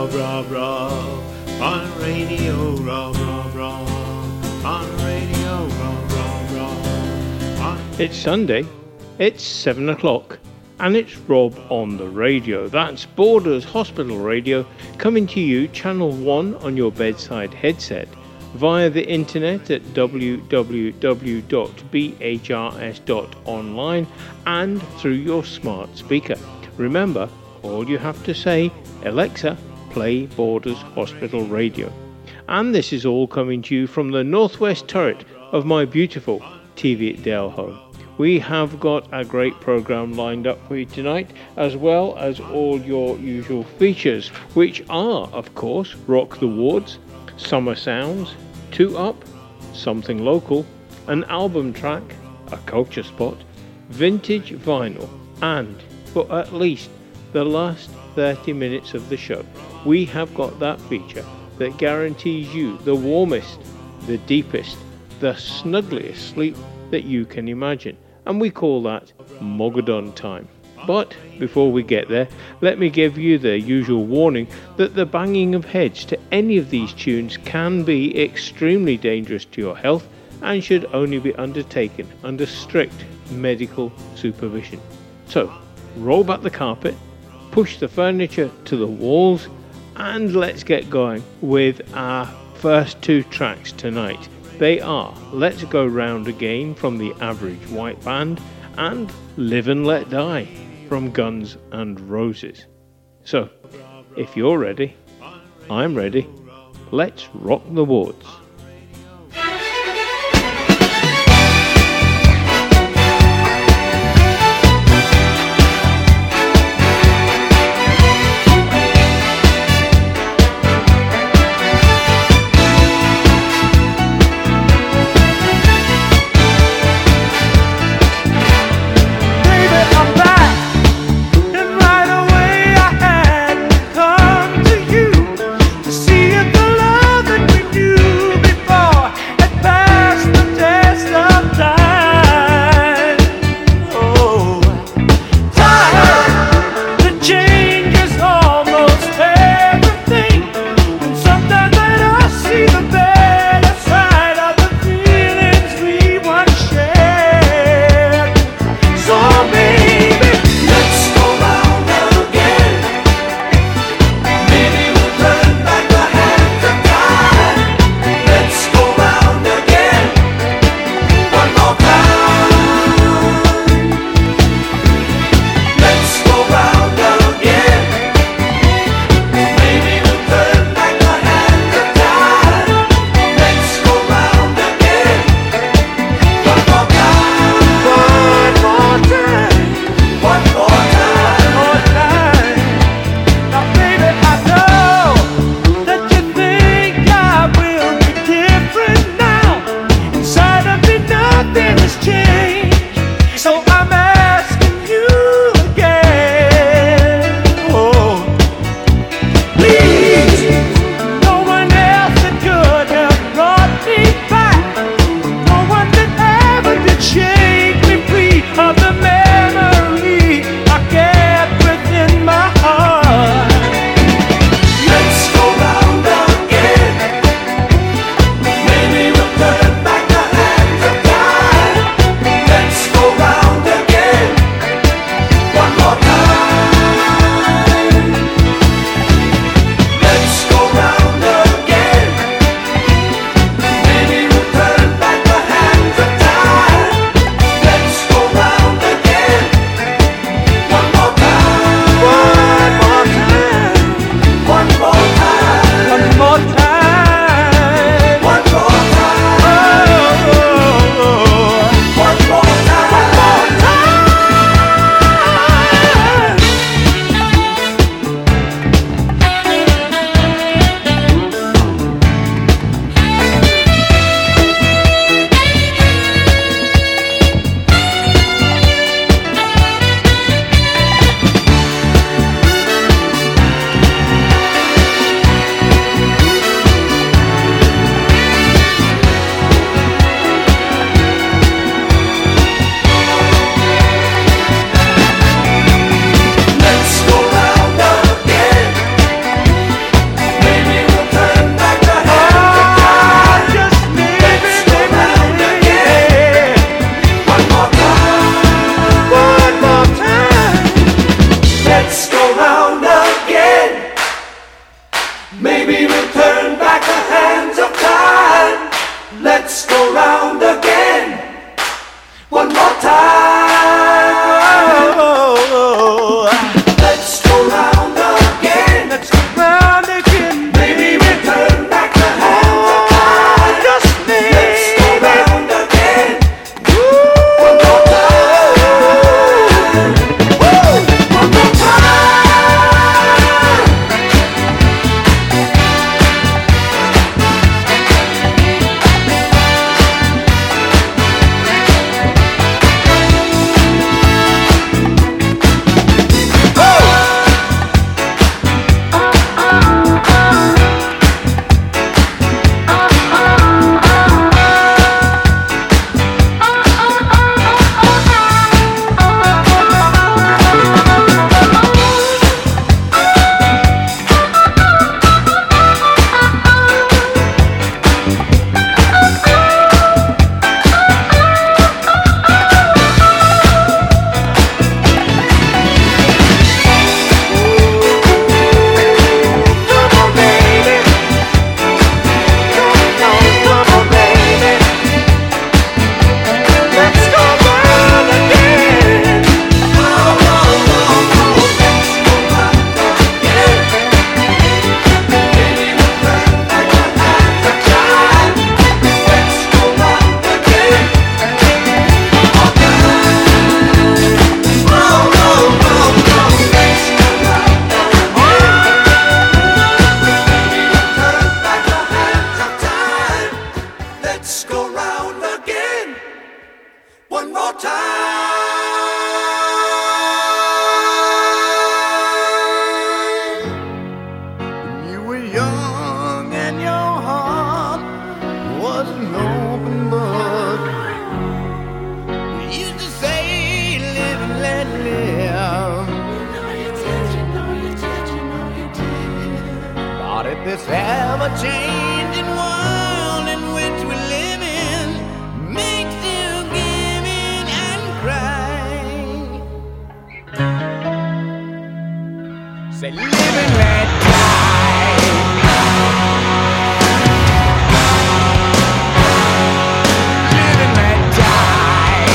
row, row, row. On radio, row, row, row. On radio, row, row, row. It's Sunday, it's 7 o'clock, and it's Rob on the radio. That's Borders Hospital Radio, coming to you Channel 1 on your bedside headset, via the internet at www.bhrs.online, and through your smart speaker. Remember, all you have to say, Alexa, play Borders Hospital Radio. And this is all coming to you from the northwest turret of my beautiful TV at Dale home. We have got a great programme lined up for you tonight, as well as all your usual features, which are, of course, Rock the Wards, Summer Sounds, 2 Up, Something Local, an album track, a culture spot, vintage vinyl, and for at least the last 30 minutes of the show, we have got that feature that guarantees you the warmest, the deepest, the snuggliest sleep that you can imagine, and we call that Mogadon time. But before we get there, let me give you the usual warning that the banging of heads to any of these tunes can be extremely dangerous to your health and should only be undertaken under strict medical supervision. So, roll back the carpet, push the furniture to the walls, and let's get going with our first 2 tracks tonight. They are Let's Go Round Again from the Average White Band and Live and Let Die from Guns N' Roses. So, if you're ready, I'm ready. Let's rock the wards. See if the love that we knew What if this ever-changing world in which we live in makes you give in and cry? Say, live and let die. Live and let die.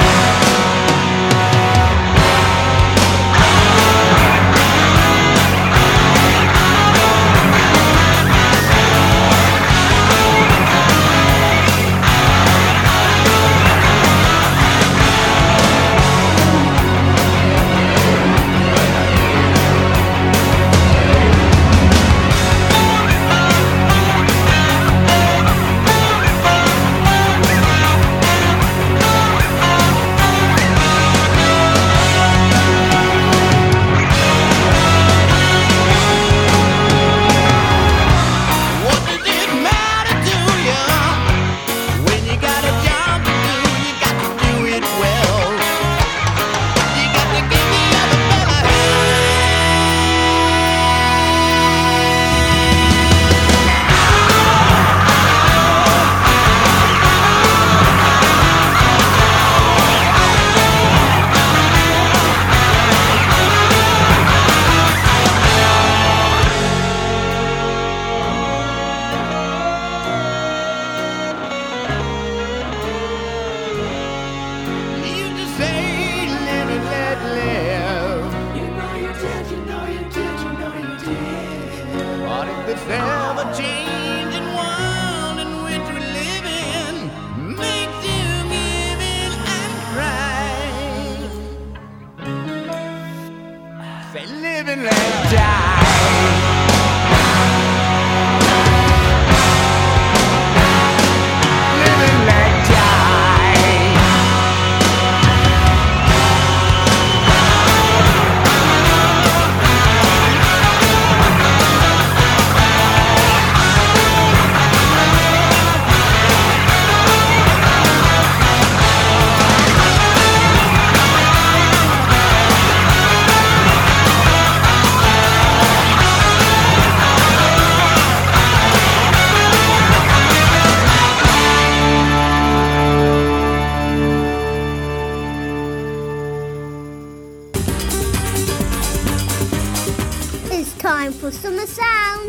For Summer Sound.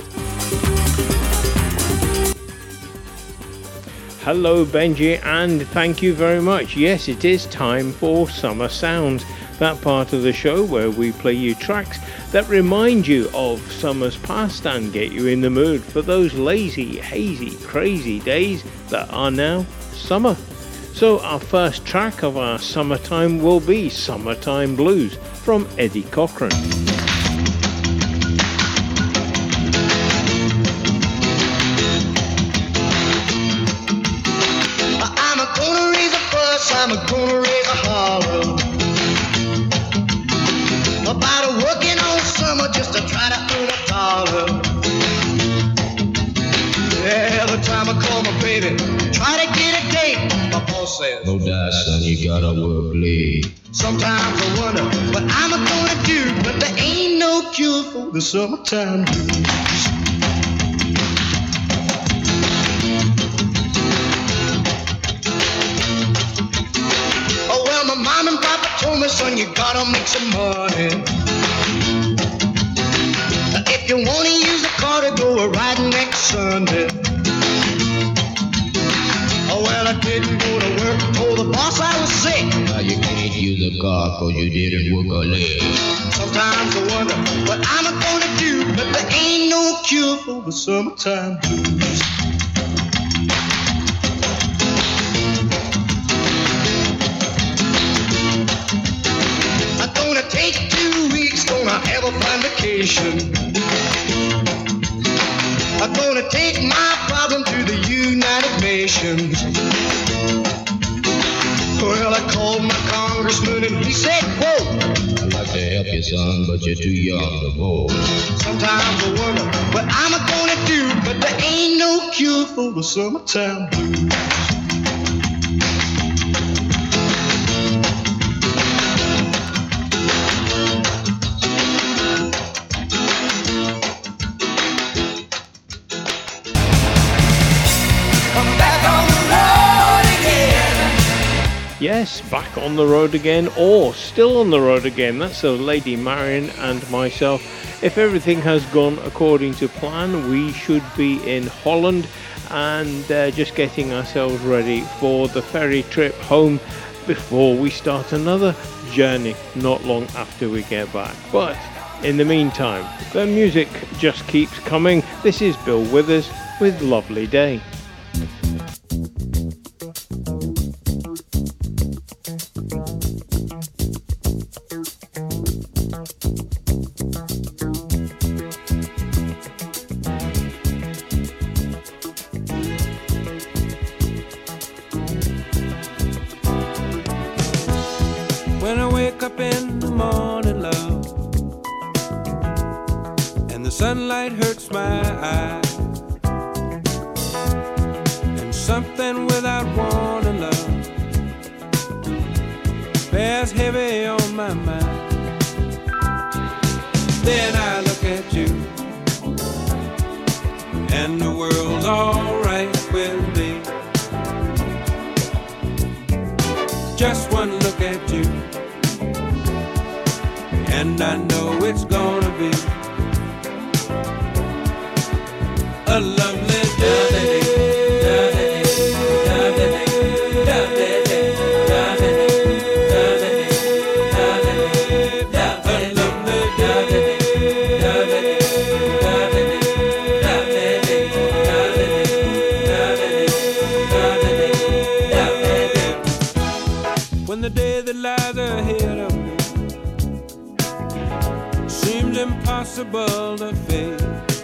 Hello Benji, and thank you very much. Yes, it is time for Summer Sounds, that part of the show where we play you tracks that remind you of summer's past and get you in the mood for those lazy, hazy, crazy days that are now summer. So our first track of our summertime will be Summertime Blues from Eddie Cochran. I'm gonna raise a holler about working all summer just to try to earn a dollar. Every time I call my baby, try to get a date, my boss says, "No doubt, son, you gotta work late." Sometimes I wonder what I'm gonna do, but there ain't no cure for the summertime blues. Mom and Papa told me, son, you gotta make some money. If you wanna use a car to go a riding next Sunday. Oh, well, I didn't go to work, told the boss I was sick. Now you can't use a car cause you didn't work a leg. Sometimes I wonder what I'm gonna do, but there ain't no cure for the summertime blues. Take 2 weeks, gonna have a fine vacation. I'm gonna take my problem to the United Nations. Well, I called my congressman and he said, "Whoa, I'd like to help you, son, but you're too young to vote." Sometimes I wonder what I'm gonna do, but there ain't no cure for the summertime blues. Yes, back on the road again, or still on the road again. That's the Lady Marion and myself. If everything has gone according to plan, we should be in Holland and just getting ourselves ready for the ferry trip home before we start another journey not long after we get back. But in the meantime, the music just keeps coming. This is Bill Withers with Lovely Day. When I wake up in the morning, love, and the sunlight hurts my eyes, and something without warning, love, bears heavy on my mind. Then I look at you, and the world's alright with me. Just one look at you, and I know it's gonna be a lovely day. When the day that lies ahead of me seems impossible to face,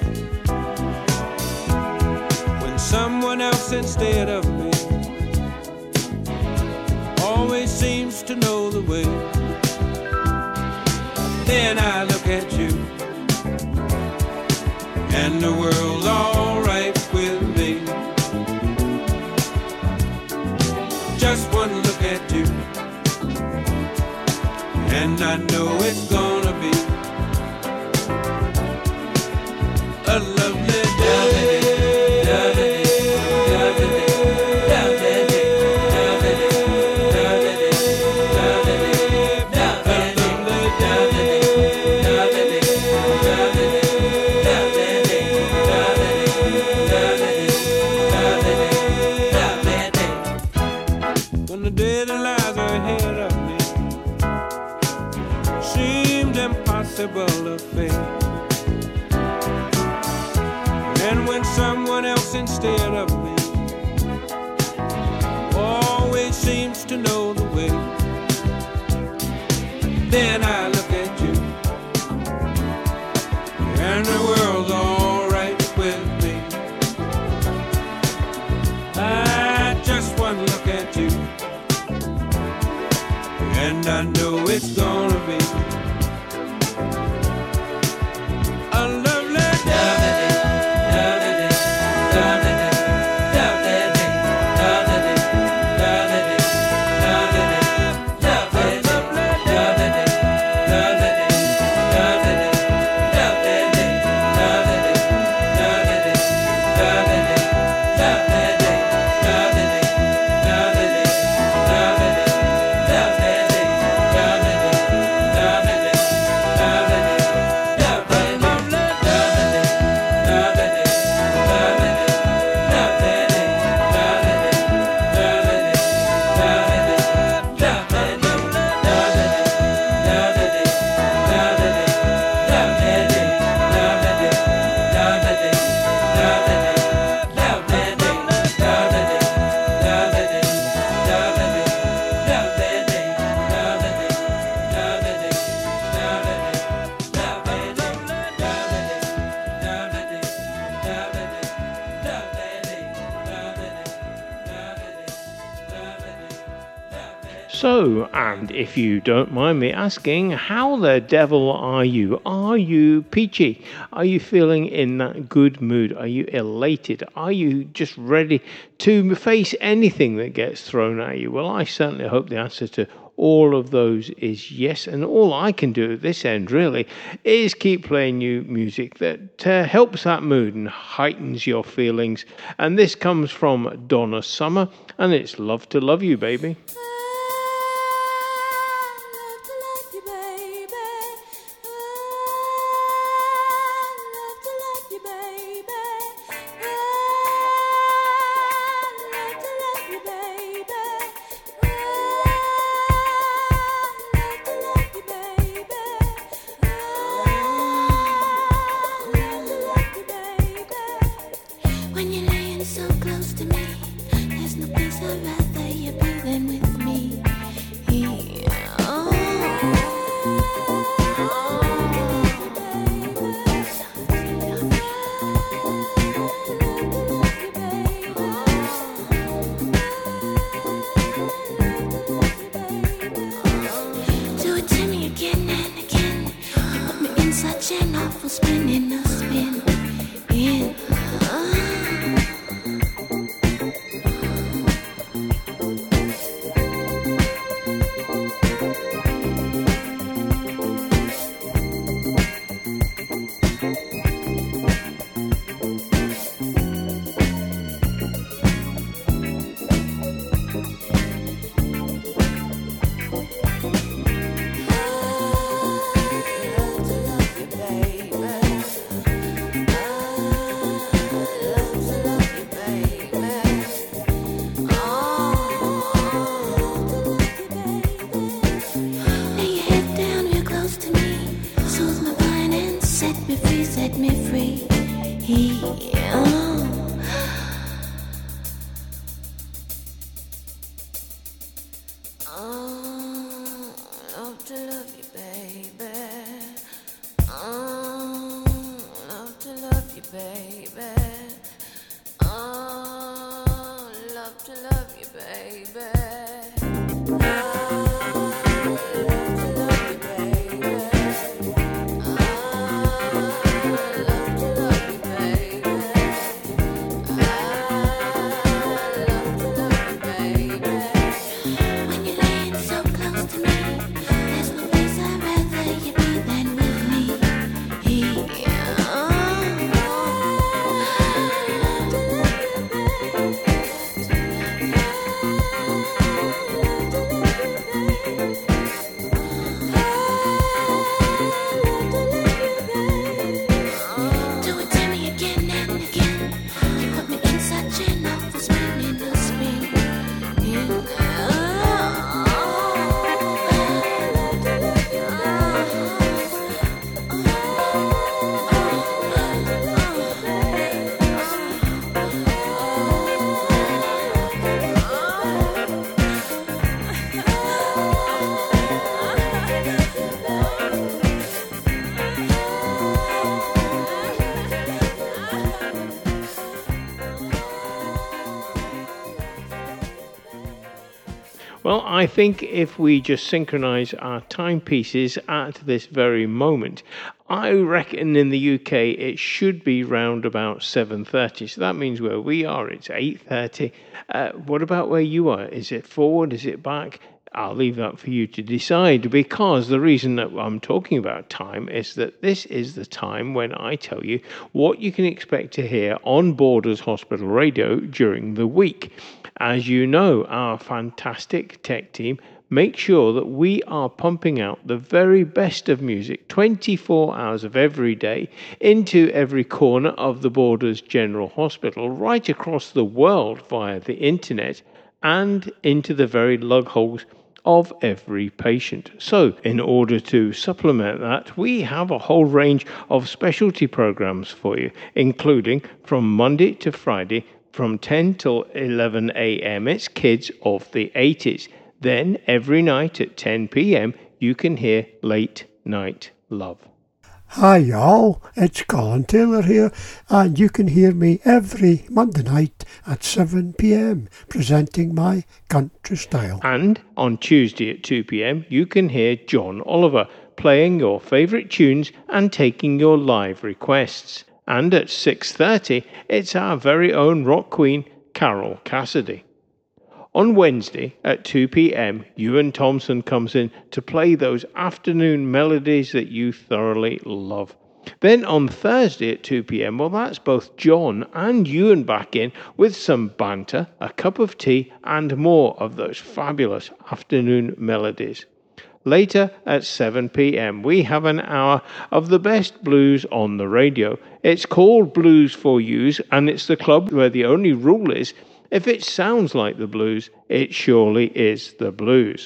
when someone else instead of me always seems to know the way, then I look at you, and the world's alright with me. Just one look at you, and I know it's gonna be a lovely day. When the day that lies ahead of me seemed impossible to face, and when someone else instead of me always seems to know the way, then I look at you, and the world's alright with me. I just one look at you, and I know it's gonna be a lovely day. So, and if you don't mind me asking, how the devil are you? Are you peachy? Are you feeling in that good mood? Are you elated? Are you just ready to face anything that gets thrown at you? Well, I certainly hope the answer to all of those is yes, and all I can do at this end really is keep playing you music that helps that mood and heightens your feelings. And this comes from Donna Summer, and it's Love to Love You, baby. I When you're laying so close to me, there's no place I'd rather you be than with me. Do it to me again and again. You put me in such an awful spin, in a spin. Set me free. Love to love you, baby. Love to love you, baby. Love to love you, baby. Well, I think if we just synchronize our timepieces at this very moment, I reckon in the UK it should be round about 7:30. So that means where we are, it's 8:30. What about where you are? Is it forward? Is it back? I'll leave that for you to decide, because the reason that I'm talking about time is that this is the time when I tell you what you can expect to hear on Borders Hospital Radio during the week. As you know, our fantastic tech team make sure that we are pumping out the very best of music 24 hours of every day into every corner of the Borders General Hospital, right across the world via the internet, and into the very lug holes of every patient. So, in order to supplement that, we have a whole range of specialty programs for you, including from Monday to Friday from 10 till 11 a.m. It's Kids of the 80s. Then every night at 10 p.m. you can hear Late Night Love. Hi y'all, it's Colin Taylor here, and you can hear me every Monday night at 7 p.m. presenting my country style. And on Tuesday at 2 p.m. you can hear John Oliver playing your favourite tunes and taking your live requests. And at 6:30 it's our very own rock queen, Carol Cassidy. On Wednesday at 2 p.m, Ewan Thompson comes in to play those afternoon melodies that you thoroughly love. Then on Thursday at 2 p.m, well, that's both John and Ewan back in with some banter, a cup of tea, and more of those fabulous afternoon melodies. Later at 7 p.m, we have an hour of the best blues on the radio. It's called Blues for Yous, and it's the club where the only rule is, if it sounds like the blues, it surely is the blues.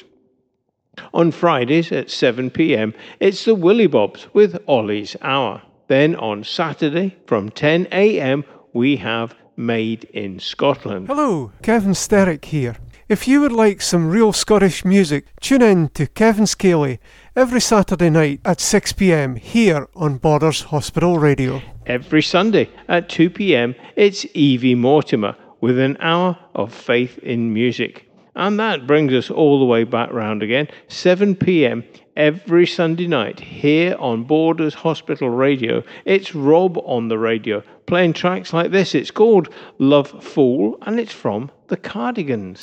On Fridays at 7 p.m, it's the Willy Bobs with Ollie's Hour. Then on Saturday from 10 a.m, we have made in Scotland. Hello, Kevin Sterick here. If you would like some real Scottish music, tune in to Kevin Scaley every Saturday night at 6 p.m. here on Borders Hospital Radio. Every Sunday at 2 p.m. it's Evie Mortimer with an hour of faith in music. And that brings us all the way back round again, 7 p.m. every Sunday night here on Borders Hospital Radio. It's Rob on the radio, playing tracks like this. It's called Love Fool, and it's from the Cardigans.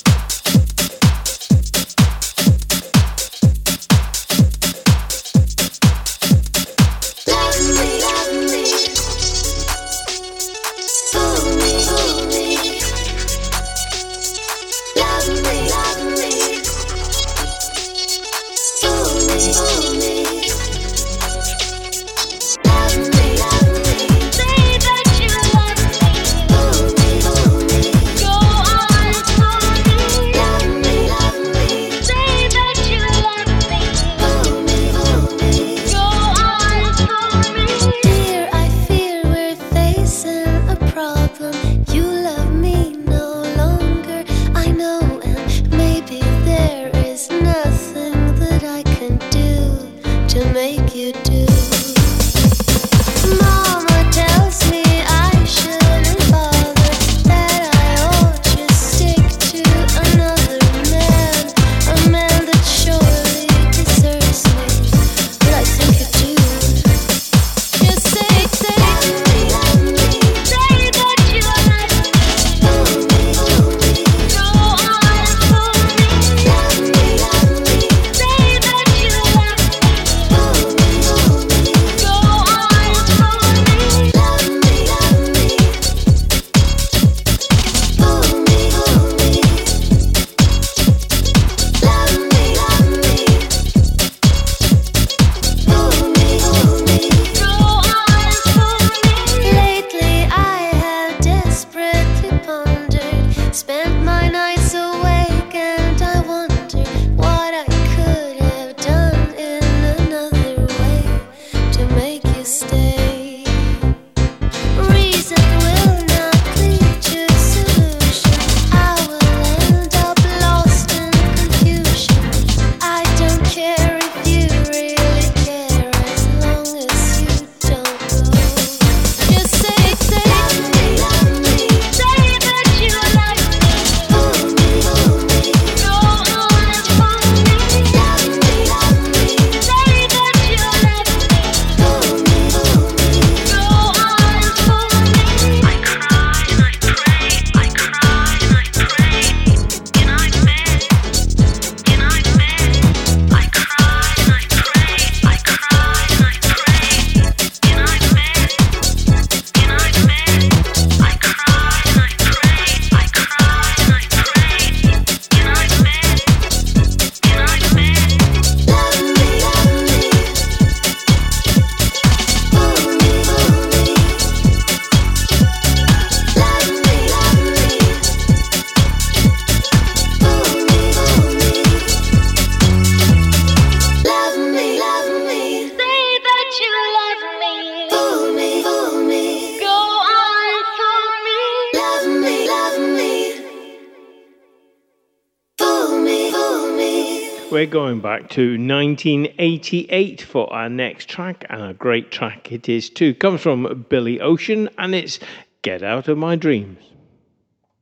We're going back to 1988 for our next track, and a great track it is too. Comes from Billy Ocean, and it's Get Out of My Dreams.